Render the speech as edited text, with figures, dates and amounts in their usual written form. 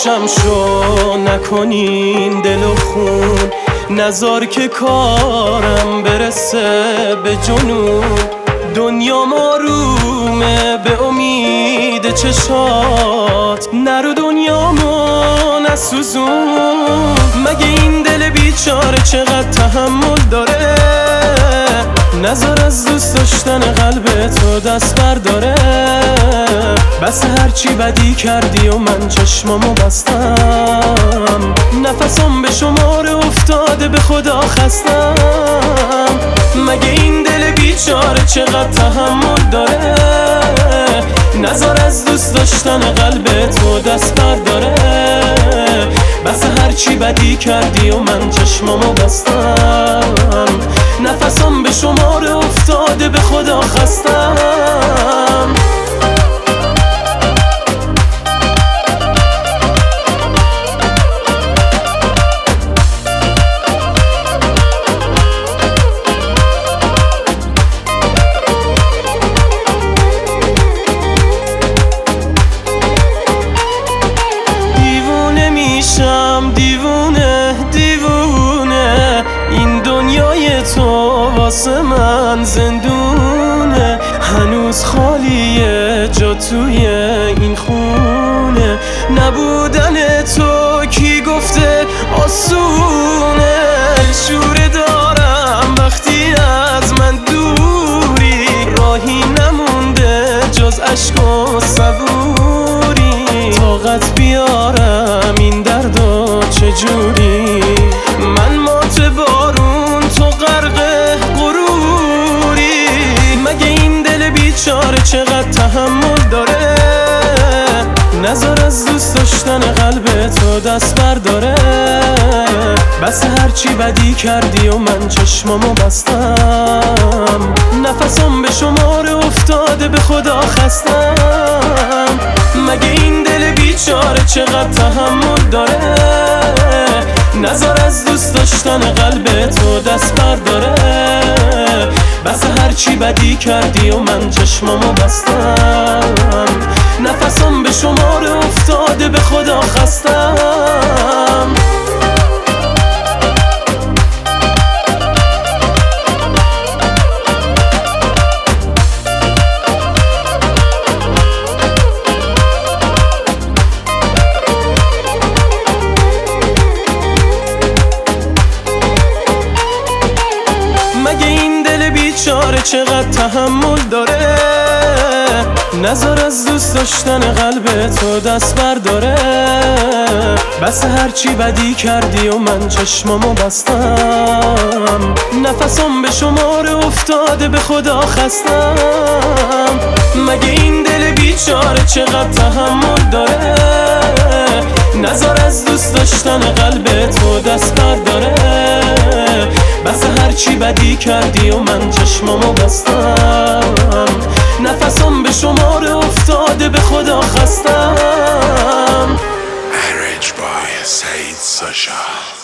روشم شو، نکنین دل و خون، نذار که کارم برسه به جنون. دنیا آرومه به امید چشات، نرو دنیامو نسوزون. مگه این دل بیچاره چقدر تحمل داره؟ نذار از دوست داشتن قلب تو دست برداره. بس هرچی بدی کردی و من چشمامو بستم، نفسم به شماره افتاده به خدا خستم. مگه این دل بیچاره چقدر تحمل داره؟ نذار از دوست داشتن قلب تو دست برداره. بس هرچی بدی کردی و من چشمامو بستم، نفسم به شماره افتاده به خدا خستم. دیوونه دیوونه این دنیای تو واسه من زندونه. هنوز خالیه جا توی این خونه، نبودن تو کی گفته آسونه. شوره دارم وقتی از من دوری، راهی نمونده جز عشق و صبوری. طاقت بیارم این درد و چجوری؟ من مات بارون تو غرق غروری. مگه این دل بیچاره چقدر تحمل داره؟ نذار از دوست داشتن قلب تو دست برداره. بس هرچی بدی کردی و من چشمامو بستم، نفسم به شماره افتاده به خدا خستم. مگه این دل بیچاره چقدر تحمل داره؟ نذار از دوست داشتن قلب تو دست برداره. بس هرچی بدی کردی و من چشمامو بستم، نفسم به شماره افتاده به خدا خستم. مگه این دل بیچاره چقدر تحمل داره؟ نذار از دوست داشتن قلب تو دست برداره. بس هرچی بدی کردی و من چشمامو بستم، نفسم به شماره افتاده به خدا خستم. مگه این دل بیچاره چقدر تحمل داره؟ نذار از دوست داشتن قلب تو دست برداره. بس هرچی بدی کردی و من چشمامو بستم، نفسم به شماره افتاده به خدا خستم. Marriage by Said Sasha.